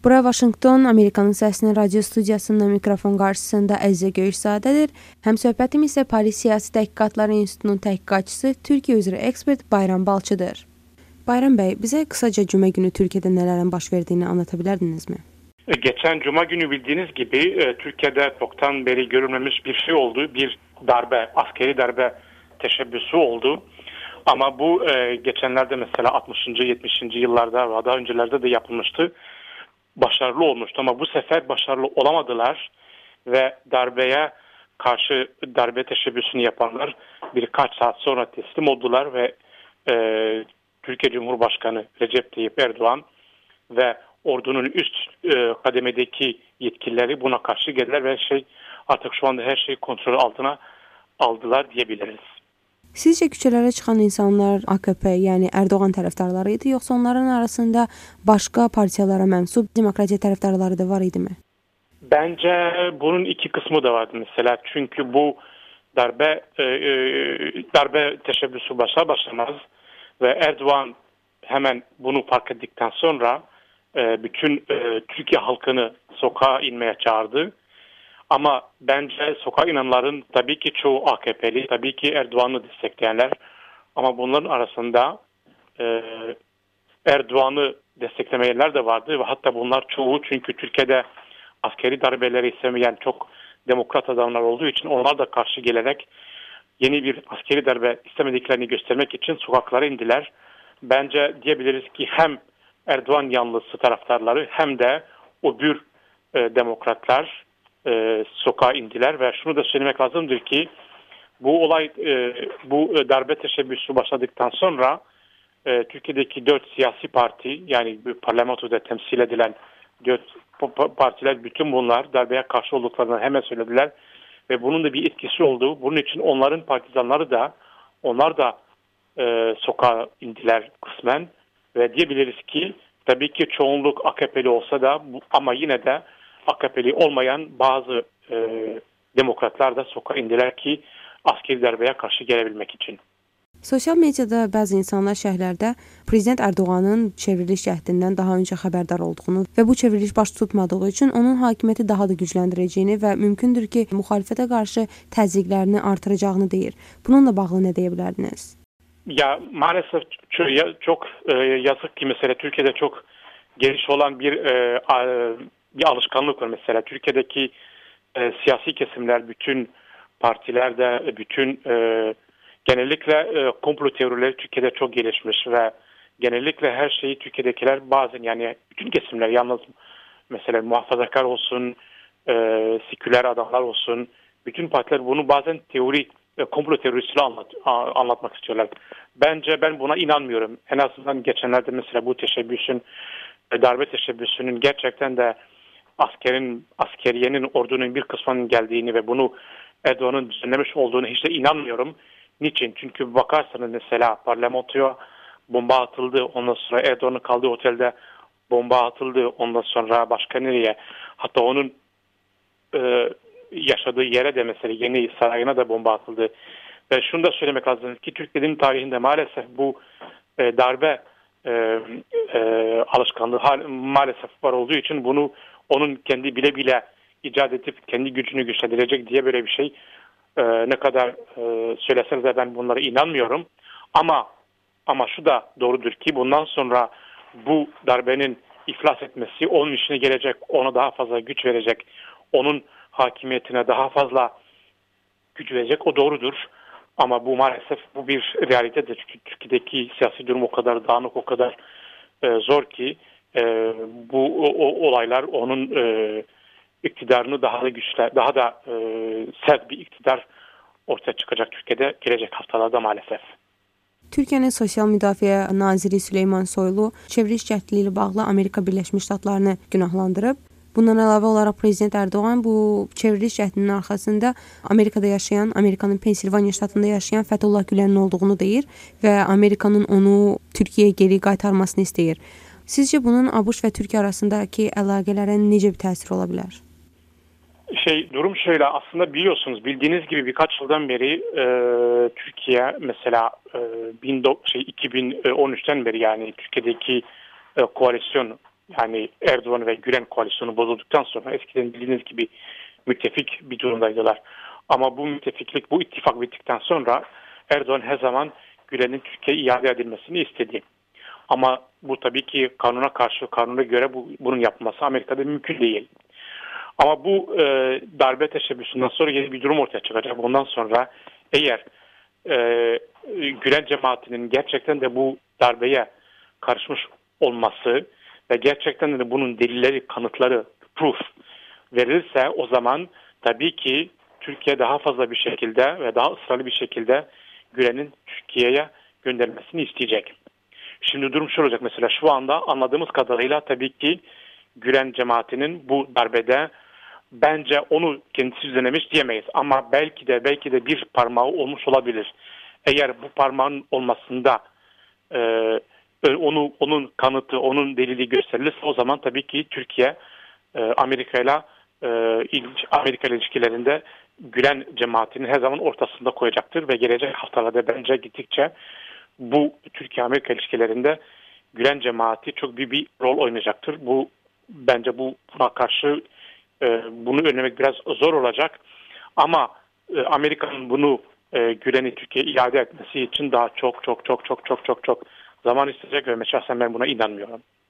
Bura Washington, Amerikanın Səsinin radio studiyasında mikrofon qarşısında Əzizə Göyüşzadədir. Həmsöhbətim isə Paris Siyasi Təhqiqatlar İnstitutunun təhqiqatçısı, Türkiyə üzrə ekspert Bayram Balçıdır. Bayram bəy, bizə qısaca cümə günü Türkiyədə nələrin baş verdiyini anlata bilərdinizmi? Geçen Cuma günü bildiğiniz gibi Türkiye'de çoktan beri görülmemiş bir şey oldu. Bir darbe, askeri darbe teşebbüsü oldu. Ama bu geçenlerde mesela 60. 70. yıllarda ve daha öncelerde de yapılmıştı. Başarılı olmuştu ama bu sefer başarılı olamadılar ve darbeye karşı darbe teşebbüsünü yapanlar birkaç saat sonra teslim oldular ve Türkiye Cumhurbaşkanı Recep Tayyip Erdoğan ve ordunun üst kademedeki yetkilileri buna karşı geldiler ve artık şu anda her şeyi kontrol altına aldılar diyebiliriz. Sizcə küçələrə çıxan insanlar AKP, yəni Erdoğan tərəfdarları idi, yoxsa onların arasında başqa partiyalara mənsub demokratiya tərəfdarları da var idimi? Bence bunun iki kısmı da vardı mesela. Çünkü bu darbe teşebbüsü başlamaz ve Erdoğan hemen bunu fark ettikten sonra bütün Türkiye halkını sokağa inmeye çağırdı. Ama bence sokağa inanların tabii ki çoğu AKP'li, tabii ki Erdoğan'ı destekleyenler. Ama bunların arasında Erdoğan'ı desteklemeyenler de vardı ve hatta bunlar çoğu çünkü Türkiye'de askeri darbeleri istemeyen çok demokrat adamlar olduğu için onlar da karşı gelerek yeni bir askeri darbe istemediklerini göstermek için sokaklara indiler. Bence diyebiliriz ki hem Erdoğan yanlısı taraftarları hem de öbür demokratlar sokağa indiler ve şunu da söylemek lazımdır ki bu olay bu darbe teşebbüsü başladıktan sonra Türkiye'deki 4 siyasi parti yani parlamentoda temsil edilen 4 partiler bütün bunlar darbeye karşı olduklarını hemen söylediler ve bunun da bir etkisi oldu. Bunun için onların partizanları da onlar da sokağa indiler kısmen ve diyebiliriz ki tabii ki çoğunluk AKP'li olsa da ama yine de AKP'li olmayan bazı demokratlar da sokağa indiler ki askeri darbeye karşı gelebilmek için. Sosial mediada bəzi insanlar şərhlərdə Prezident Erdoğanın çevriliş cəhdindən daha öncə xəbərdar olduğunu və bu çevriliş baş tutmadığı üçün onun hakimiyyəti daha da gücləndirəcəyini və mümkündür ki, müxalifətə qarşı təzyiqlərini artıracağını deyir. Bununla bağlı nə deyə bilərdiniz? Ya maalesef çok yazık ki mesela Türkiye'de çok geniş olan bir alışkanlık var mesela. Türkiye'deki siyasi kesimler, bütün partilerde, bütün genellikle komplo teorileri Türkiye'de çok gelişmiş ve genellikle her şeyi Türkiye'dekiler bazen yani bütün kesimler yalnız mesela muhafazakar olsun, seküler adamlar olsun, bütün partiler bunu bazen komplo teorisiyle anlatmak istiyorlar. Bence ben buna inanmıyorum. En azından geçenlerde mesela bu darbe teşebbüsünün gerçekten de askeriyenin ordunun bir kısmının geldiğini ve bunu Erdoğan'ın düzenlemiş olduğunu hiç de inanmıyorum. Niçin? Çünkü bakarsanız mesela parlamentoya bomba atıldı. Ondan sonra Erdoğan'ın kaldığı otelde bomba atıldı. Ondan sonra başka nereye? Hatta onun yaşadığı yere de mesela yeni sarayına da bomba atıldı. Ve şunu da söylemek lazım ki Türkiye'nin tarihinde maalesef bu darbe alışkanlığı maalesef var olduğu için bunu onun kendi bile bile icat edip kendi gücünü güçlendirecek diye böyle bir şey ne kadar söyleseniz de ben bunlara inanmıyorum. Ama şu da doğrudur ki bundan sonra bu darbenin iflas etmesi onun işine gelecek, ona daha fazla güç verecek, onun hakimiyetine daha fazla güç verecek, o doğrudur. Ama bu maalesef bu bir realitedir. Çünkü Türkiye'deki siyasi durum o kadar dağınık, o kadar zor ki bu olaylar onun iktidarını daha da sert bir iktidar ortaya çıkacak Türkiye'de gelecek haftalarda maalesef. Türkiyənin Sosial Müdafiə Naziri Süleyman Soylu çevriliş cəhdi ilə bağlı Amerika Birləşmiş Ştatlarını günahlandırıb. Bundan əlavə olaraq Prezident Erdoğan bu çevriliş cəhdinin arxasında Amerikada yaşayan, Amerikanın Pensilvaniya ştatında yaşayan Fethullah Gülənin olduğunu deyir və Amerikanın onu Türkiyəyə geri qaytarmasını istəyir. Sizcə bunun ABŞ və Türkiyə arasındakı əlaqələrə necə bir təsir ola bilər? Durum şöyle aslında bildiğiniz gibi birkaç yıldan beri Türkiye mesela 2013'ten beri yani Türkiye'deki koalisyon yani Erdoğan ve Gülen koalisyonu bozulduktan sonra eskiden bildiğiniz gibi müttefik bir durumdaydılar. Ama bu müttefiklik, bu ittifak bittikten sonra Erdoğan her zaman Gülen'in Türkiye'ye iade edilmesini istedi. Ama bu tabii ki kanuna karşı, kanuna göre bunun yapılması Amerika'da mümkün değil. Ama bu darbe teşebbüsünden sonra yeni bir durum ortaya çıkacak. Bundan sonra eğer Gülen cemaatinin gerçekten de bu darbeye karışmış olması ve gerçekten de bunun delilleri, kanıtları, proof verilirse o zaman tabii ki Türkiye daha fazla bir şekilde ve daha ısrarlı bir şekilde Gülen'in Türkiye'ye göndermesini isteyecek. Şimdi durum şu olacak, mesela şu anda anladığımız kadarıyla tabii ki Gülen cemaatinin bu darbede bence onu kendisi düzenlemiş diyemeyiz. Ama belki de bir parmağı olmuş olabilir. Eğer bu parmağın olmasında onun kanıtı, onun delili gösterilirse o zaman tabii ki Türkiye Amerika ile ilişkilerinde Gülen cemaatini her zaman ortasında koyacaktır ve gelecek haftalarda bence gittikçe bu Türkiye-Amerika ilişkilerinde Gülen cemaati çok büyük bir rol oynayacaktır. Bence buna karşı bunu önlemek biraz zor olacak. Ama Amerika'nın bunu Gülen'i Türkiye'ye iade etmesi için daha çok zaman isteyecek ve şahsen ben buna inanmıyorum.